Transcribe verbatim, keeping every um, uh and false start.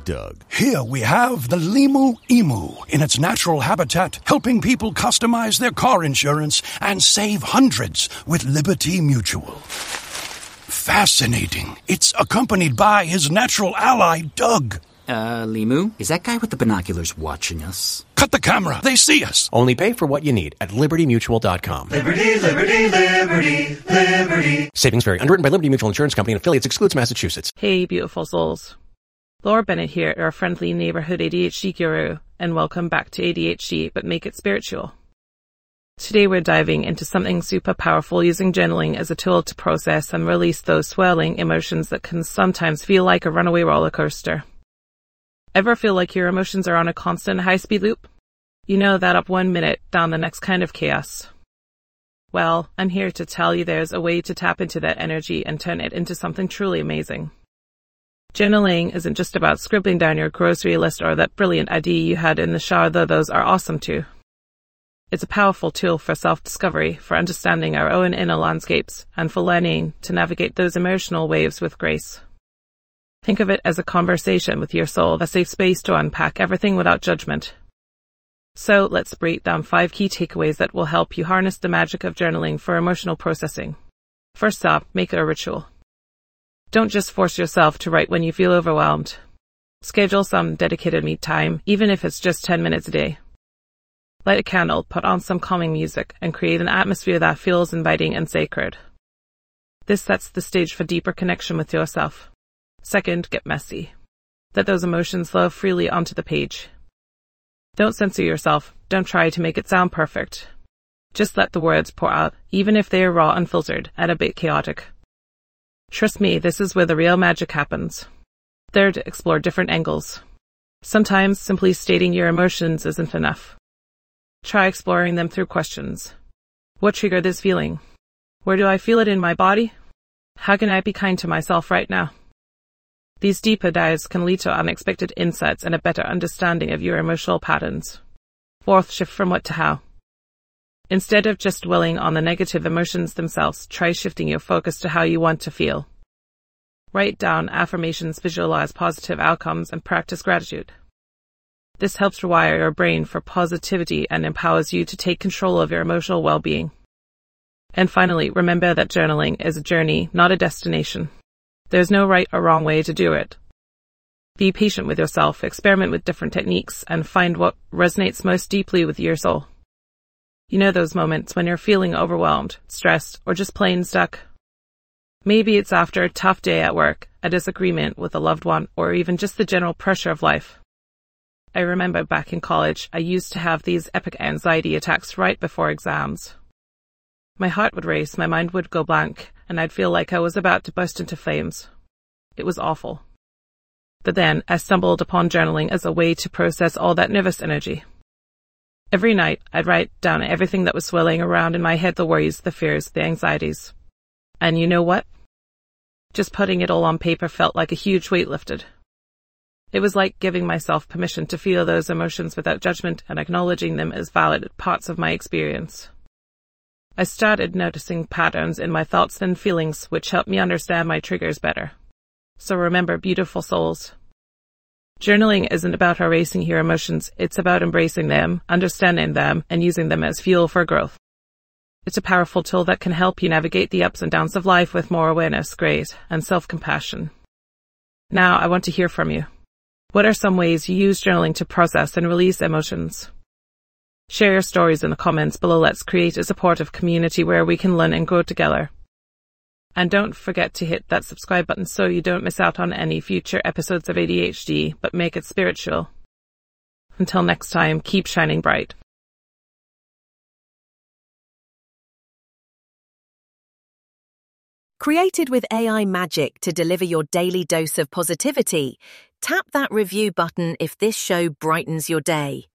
Doug. Here we have the Limu Emu in its natural habitat, helping people customize their car insurance and save hundreds with Liberty Mutual. Fascinating. It's accompanied by his natural ally, Doug. Uh, Limu? Is that guy with the binoculars watching us? Cut the camera. They see us. Only pay for what you need at liberty mutual dot com. Liberty, liberty, liberty, liberty. Savings vary. Underwritten by Liberty Mutual Insurance Company and affiliates. Excludes Massachusetts. Hey, beautiful souls. Laura Bennett here, your friendly neighborhood A D H D guru, and welcome back to A D H D, but make it spiritual. Today we're diving into something super powerful, using journaling as a tool to process and release those swirling emotions that can sometimes feel like a runaway roller coaster. Ever feel like your emotions are on a constant high-speed loop? You know that up one minute, down the next kind of chaos. Well, I'm here to tell you there's a way to tap into that energy and turn it into something truly amazing. Journaling isn't just about scribbling down your grocery list or that brilliant idea you had in the shower, though those are awesome too. It's a powerful tool for self-discovery, for understanding our own inner landscapes, and for learning to navigate those emotional waves with grace. Think of it as a conversation with your soul, a safe space to unpack everything without judgment. So let's break down five key takeaways that will help you harness the magic of journaling for emotional processing. First up, make it a ritual. Don't just force yourself to write when you feel overwhelmed. Schedule some dedicated me time, even if it's just ten minutes a day. Light a candle, put on some calming music, and create an atmosphere that feels inviting and sacred. This sets the stage for deeper connection with yourself. Second, get messy. Let those emotions flow freely onto the page. Don't censor yourself. Don't try to make it sound perfect. Just let the words pour out, even if they are raw, unfiltered, and a bit chaotic. Trust me, this is where the real magic happens. Third, explore different angles. Sometimes simply stating your emotions isn't enough. Try exploring them through questions. What triggered this feeling? Where do I feel it in my body? How can I be kind to myself right now? These deeper dives can lead to unexpected insights and a better understanding of your emotional patterns. Fourth, shift from what to how. Instead of just dwelling on the negative emotions themselves, try shifting your focus to how you want to feel. Write down affirmations, visualize positive outcomes, and practice gratitude. This helps rewire your brain for positivity and empowers you to take control of your emotional well-being. And finally, remember that journaling is a journey, not a destination. There's no right or wrong way to do it. Be patient with yourself, experiment with different techniques, and find what resonates most deeply with your soul. You know those moments when you're feeling overwhelmed, stressed, or just plain stuck? Maybe it's after a tough day at work, a disagreement with a loved one, or even just the general pressure of life. I remember back in college, I used to have these epic anxiety attacks right before exams. My heart would race, my mind would go blank, and I'd feel like I was about to burst into flames. It was awful. But then I stumbled upon journaling as a way to process all that nervous energy. Every night, I'd write down everything that was swirling around in my head, the worries, the fears, the anxieties. And you know what? Just putting it all on paper felt like a huge weight lifted. It was like giving myself permission to feel those emotions without judgment and acknowledging them as valid parts of my experience. I started noticing patterns in my thoughts and feelings, which helped me understand my triggers better. So remember, beautiful souls, journaling isn't about erasing your emotions, it's about embracing them, understanding them, and using them as fuel for growth. It's a powerful tool that can help you navigate the ups and downs of life with more awareness, grace, and self-compassion. Now, I want to hear from you. What are some ways you use journaling to process and release emotions? Share your stories in the comments below. Let's create a supportive community where we can learn and grow together. And don't forget to hit that subscribe button so you don't miss out on any future episodes of A D H D, but make it spiritual. Until next time, keep shining bright. Created with A I magic to deliver your daily dose of positivity, tap that review button if this show brightens your day.